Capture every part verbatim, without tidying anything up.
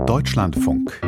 Deutschlandfunk.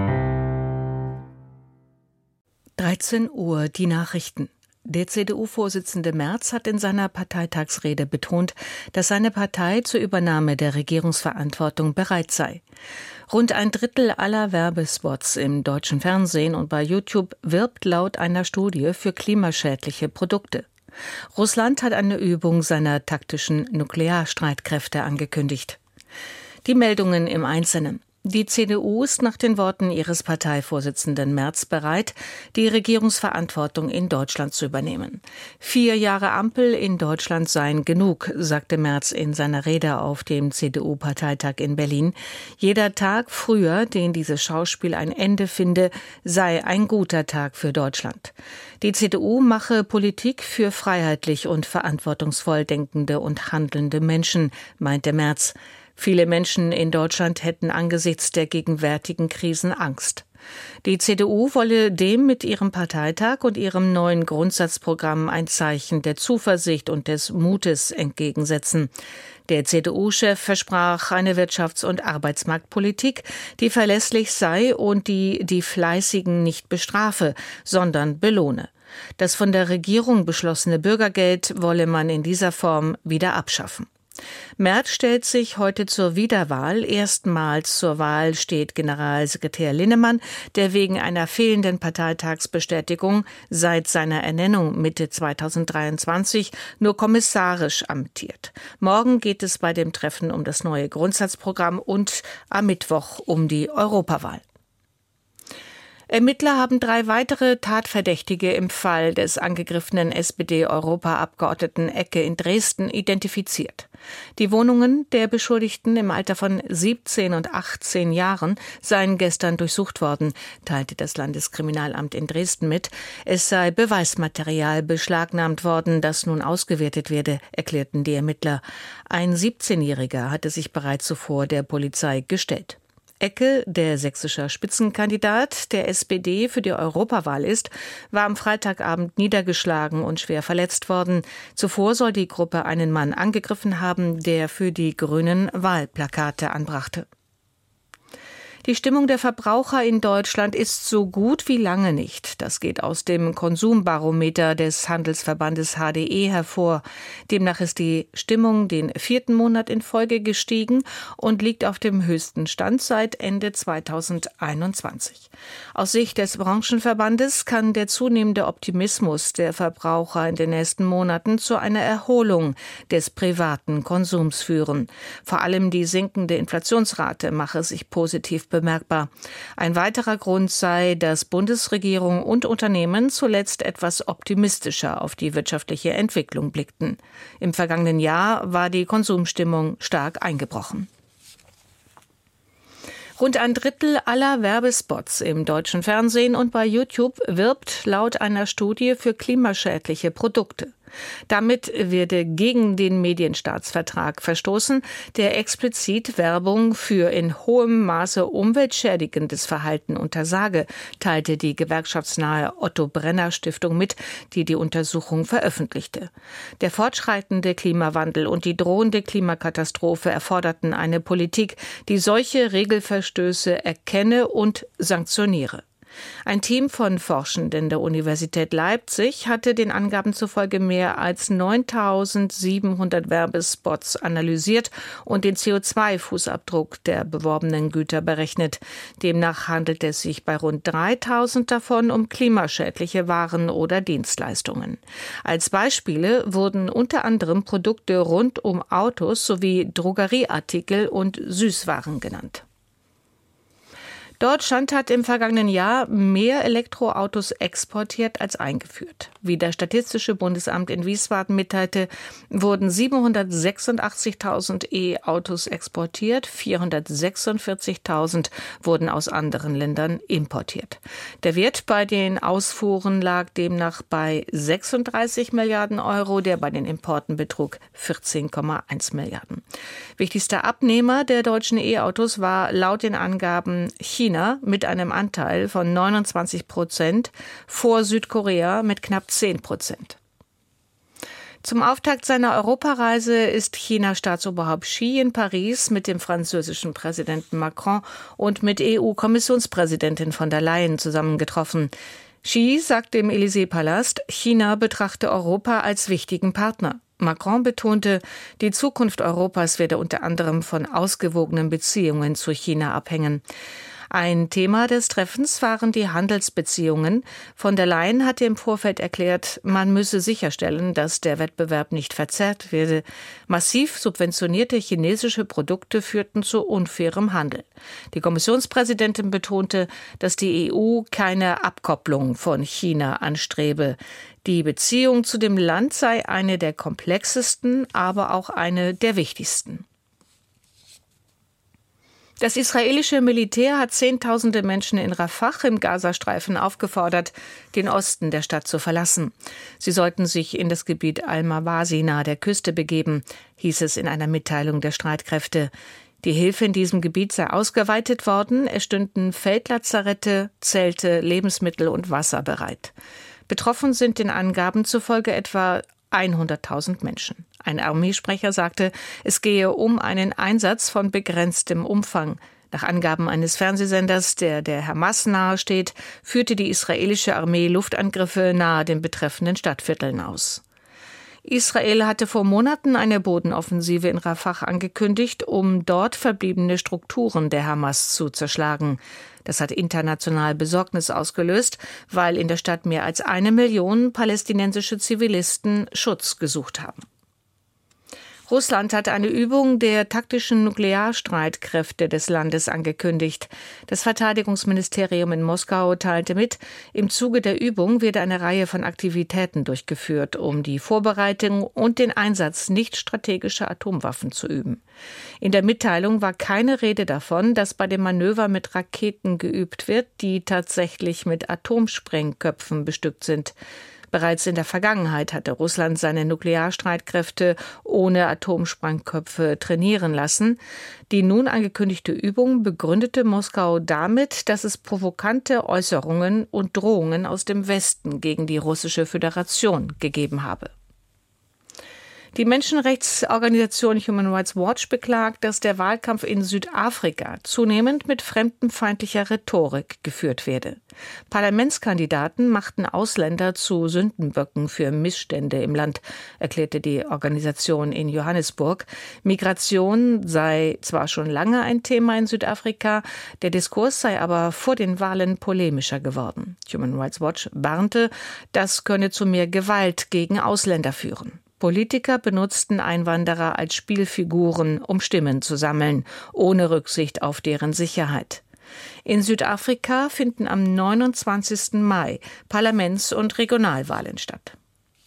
dreizehn Uhr, die Nachrichten. Der C D U-Vorsitzende Merz hat in seiner Parteitagsrede betont, dass seine Partei zur Übernahme der Regierungsverantwortung bereit sei. Rund ein Drittel aller Werbespots im deutschen Fernsehen und bei YouTube wirbt laut einer Studie für klimaschädliche Produkte. Russland hat eine Übung seiner taktischen Nuklearstreitkräfte angekündigt. Die Meldungen im Einzelnen. Die C D U ist nach den Worten ihres Parteivorsitzenden Merz bereit, die Regierungsverantwortung in Deutschland zu übernehmen. Vier Jahre Ampel in Deutschland seien genug, sagte Merz in seiner Rede auf dem C D U-Parteitag in Berlin. Jeder Tag früher, den dieses Schauspiel ein Ende finde, sei ein guter Tag für Deutschland. Die C D U mache Politik für freiheitlich und verantwortungsvoll denkende und handelnde Menschen, meinte Merz. Viele Menschen in Deutschland hätten angesichts der gegenwärtigen Krisen Angst. Die C D U wolle dem mit ihrem Parteitag und ihrem neuen Grundsatzprogramm ein Zeichen der Zuversicht und des Mutes entgegensetzen. Der C D U-Chef versprach eine Wirtschafts- und Arbeitsmarktpolitik, die verlässlich sei und die die Fleißigen nicht bestrafe, sondern belohne. Das von der Regierung beschlossene Bürgergeld wolle man in dieser Form wieder abschaffen. Merz stellt sich heute zur Wiederwahl. Erstmals zur Wahl steht Generalsekretär Linnemann, der wegen einer fehlenden Parteitagsbestätigung seit seiner Ernennung Mitte zweitausenddreiundzwanzig nur kommissarisch amtiert. Morgen geht es bei dem Treffen um das neue Grundsatzprogramm und am Mittwoch um die Europawahl. Ermittler haben drei weitere Tatverdächtige im Fall des angegriffenen S P D-Europaabgeordneten Ecke in Dresden identifiziert. Die Wohnungen der Beschuldigten im Alter von siebzehn und achtzehn Jahren seien gestern durchsucht worden, teilte das Landeskriminalamt in Dresden mit. Es sei Beweismaterial beschlagnahmt worden, das nun ausgewertet werde, erklärten die Ermittler. Ein siebzehnjähriger hatte sich bereits zuvor der Polizei gestellt. Ecke, der sächsische Spitzenkandidat der S P D für die Europawahl ist, war am Freitagabend niedergeschlagen und schwer verletzt worden. Zuvor soll die Gruppe einen Mann angegriffen haben, der für die Grünen Wahlplakate anbrachte. Die Stimmung der Verbraucher in Deutschland ist so gut wie lange nicht. Das geht aus dem Konsumbarometer des Handelsverbandes H D E hervor. Demnach ist die Stimmung den vierten Monat in Folge gestiegen und liegt auf dem höchsten Stand seit Ende zweitausendeinundzwanzig. Aus Sicht des Branchenverbandes kann der zunehmende Optimismus der Verbraucher in den nächsten Monaten zu einer Erholung des privaten Konsums führen. Vor allem die sinkende Inflationsrate mache sich positiv bemerkbar. Ein weiterer Grund sei, dass Bundesregierung und Unternehmen zuletzt etwas optimistischer auf die wirtschaftliche Entwicklung blickten. Im vergangenen Jahr war die Konsumstimmung stark eingebrochen. Rund ein Drittel aller Werbespots im deutschen Fernsehen und bei YouTube wirbt laut einer Studie für klimaschädliche Produkte. Damit werde gegen den Medienstaatsvertrag verstoßen, der explizit Werbung für in hohem Maße umweltschädigendes Verhalten untersage, teilte die gewerkschaftsnahe Otto-Brenner-Stiftung mit, die die Untersuchung veröffentlichte. Der fortschreitende Klimawandel und die drohende Klimakatastrophe erforderten eine Politik, die solche Regelverstöße erkenne und sanktioniere. Ein Team von Forschenden der Universität Leipzig hatte den Angaben zufolge mehr als neuntausendsiebenhundert Werbespots analysiert und den C O zwei Fußabdruck der beworbenen Güter berechnet. Demnach handelt es sich bei rund dreitausend davon um klimaschädliche Waren oder Dienstleistungen. Als Beispiele wurden unter anderem Produkte rund um Autos sowie Drogerieartikel und Süßwaren genannt. Deutschland hat im vergangenen Jahr mehr Elektroautos exportiert als eingeführt. Wie das Statistische Bundesamt in Wiesbaden mitteilte, wurden siebenhundertsechsundachtzigtausend E-Autos exportiert, vierhundertsechsundvierzigtausend wurden aus anderen Ländern importiert. Der Wert bei den Ausfuhren lag demnach bei sechsunddreißig Milliarden Euro, der bei den Importen betrug vierzehn Komma eins Milliarden. Wichtigster Abnehmer der deutschen E-Autos war laut den Angaben China mit einem Anteil von neunundzwanzig Prozent, vor Südkorea mit knapp zehn Prozent. Zum Auftakt seiner Europareise ist China-Staatsoberhaupt Xi in Paris mit dem französischen Präsidenten Macron und mit E U-Kommissionspräsidentin von der Leyen zusammengetroffen. Xi sagte im Élysée-Palast, China betrachte Europa als wichtigen Partner. Macron betonte, die Zukunft Europas werde unter anderem von ausgewogenen Beziehungen zu China abhängen. Ein Thema des Treffens waren die Handelsbeziehungen. Von der Leyen hatte im Vorfeld erklärt, man müsse sicherstellen, dass der Wettbewerb nicht verzerrt werde. Massiv subventionierte chinesische Produkte führten zu unfairem Handel. Die Kommissionspräsidentin betonte, dass die E U keine Abkopplung von China anstrebe. Die Beziehung zu dem Land sei eine der komplexesten, aber auch eine der wichtigsten. Das israelische Militär hat Zehntausende Menschen in Rafah im Gazastreifen aufgefordert, den Osten der Stadt zu verlassen. Sie sollten sich in das Gebiet Al-Mawasi nahe der Küste begeben, hieß es in einer Mitteilung der Streitkräfte. Die Hilfe in diesem Gebiet sei ausgeweitet worden, es stünden Feldlazarette, Zelte, Lebensmittel und Wasser bereit. Betroffen sind den Angaben zufolge etwa hunderttausend Menschen. Ein Armeesprecher sagte, es gehe um einen Einsatz von begrenztem Umfang. Nach Angaben eines Fernsehsenders, der der Hamas nahesteht, führte die israelische Armee Luftangriffe nahe den betreffenden Stadtvierteln aus. Israel hatte vor Monaten eine Bodenoffensive in Rafah angekündigt, um dort verbliebene Strukturen der Hamas zu zerschlagen. Das hat international Besorgnis ausgelöst, weil in der Stadt mehr als eine Million palästinensische Zivilisten Schutz gesucht haben. Russland hat eine Übung der taktischen Nuklearstreitkräfte des Landes angekündigt. Das Verteidigungsministerium in Moskau teilte mit, im Zuge der Übung werde eine Reihe von Aktivitäten durchgeführt, um die Vorbereitung und den Einsatz nicht strategischer Atomwaffen zu üben. In der Mitteilung war keine Rede davon, dass bei dem Manöver mit Raketen geübt wird, die tatsächlich mit Atomsprengköpfen bestückt sind. Bereits in der Vergangenheit hatte Russland seine Nuklearstreitkräfte ohne Atomsprengköpfe trainieren lassen. Die nun angekündigte Übung begründete Moskau damit, dass es provokante Äußerungen und Drohungen aus dem Westen gegen die Russische Föderation gegeben habe. Die Menschenrechtsorganisation Human Rights Watch beklagt, dass der Wahlkampf in Südafrika zunehmend mit fremdenfeindlicher Rhetorik geführt werde. Parlamentskandidaten machten Ausländer zu Sündenböcken für Missstände im Land, erklärte die Organisation in Johannesburg. Migration sei zwar schon lange ein Thema in Südafrika, der Diskurs sei aber vor den Wahlen polemischer geworden. Human Rights Watch warnte, das könne zu mehr Gewalt gegen Ausländer führen. Politiker benutzten Einwanderer als Spielfiguren, um Stimmen zu sammeln, ohne Rücksicht auf deren Sicherheit. In Südafrika finden am neunundzwanzigsten Mai Parlaments- und Regionalwahlen statt.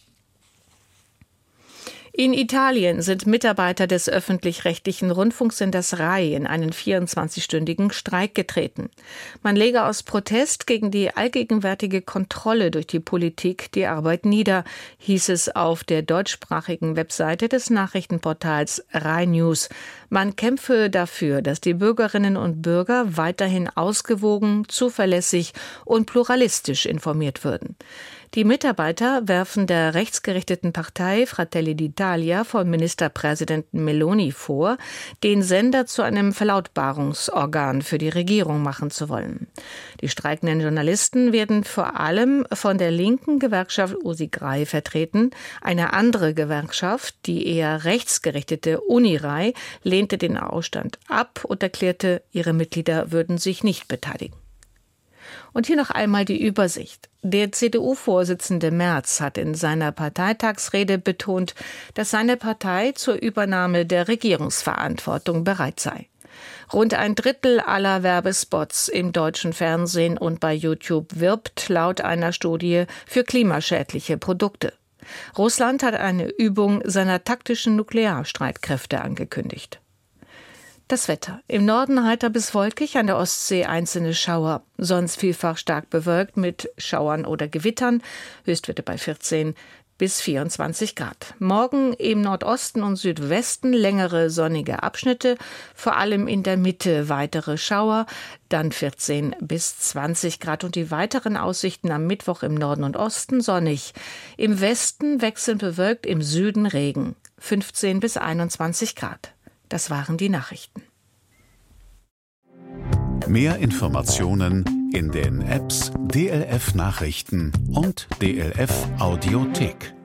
In Italien sind Mitarbeiter des öffentlich-rechtlichen Rundfunksenders Rai in einen vierundzwanzigstündigen Streik getreten. Man lege aus Protest gegen die allgegenwärtige Kontrolle durch die Politik die Arbeit nieder, hieß es auf der deutschsprachigen Webseite des Nachrichtenportals Rai News. Man kämpfe dafür, dass die Bürgerinnen und Bürger weiterhin ausgewogen, zuverlässig und pluralistisch informiert würden. Die Mitarbeiter werfen der rechtsgerichteten Partei Fratelli d'Italia von Ministerpräsidenten Meloni vor, den Sender zu einem Verlautbarungsorgan für die Regierung machen zu wollen. Die streikenden Journalisten werden vor allem von der linken Gewerkschaft Usigrai vertreten. Eine andere Gewerkschaft, die eher rechtsgerichtete Unirai, lehnte den Ausstand ab und erklärte, ihre Mitglieder würden sich nicht beteiligen. Und hier noch einmal die Übersicht. Der C D U-Vorsitzende Merz hat in seiner Parteitagsrede betont, dass seine Partei zur Übernahme der Regierungsverantwortung bereit sei. Rund ein Drittel aller Werbespots im deutschen Fernsehen und bei YouTube wirbt laut einer Studie für klimaschädliche Produkte. Russland hat eine Übung seiner taktischen Nuklearstreitkräfte angekündigt. Das Wetter. Im Norden heiter bis wolkig, an der Ostsee einzelne Schauer. Sonst vielfach stark bewölkt mit Schauern oder Gewittern. Höchstwerte bei vierzehn. bis vierundzwanzig Grad. Morgen im Nordosten und Südwesten längere sonnige Abschnitte, vor allem in der Mitte weitere Schauer, dann vierzehn bis zwanzig Grad und die weiteren Aussichten am Mittwoch im Norden und Osten sonnig. Im Westen wechselnd bewölkt, im Süden Regen, fünfzehn bis einundzwanzig Grad. Das waren die Nachrichten. Mehr Informationen in den Apps D L F Nachrichten und D L F Audiothek.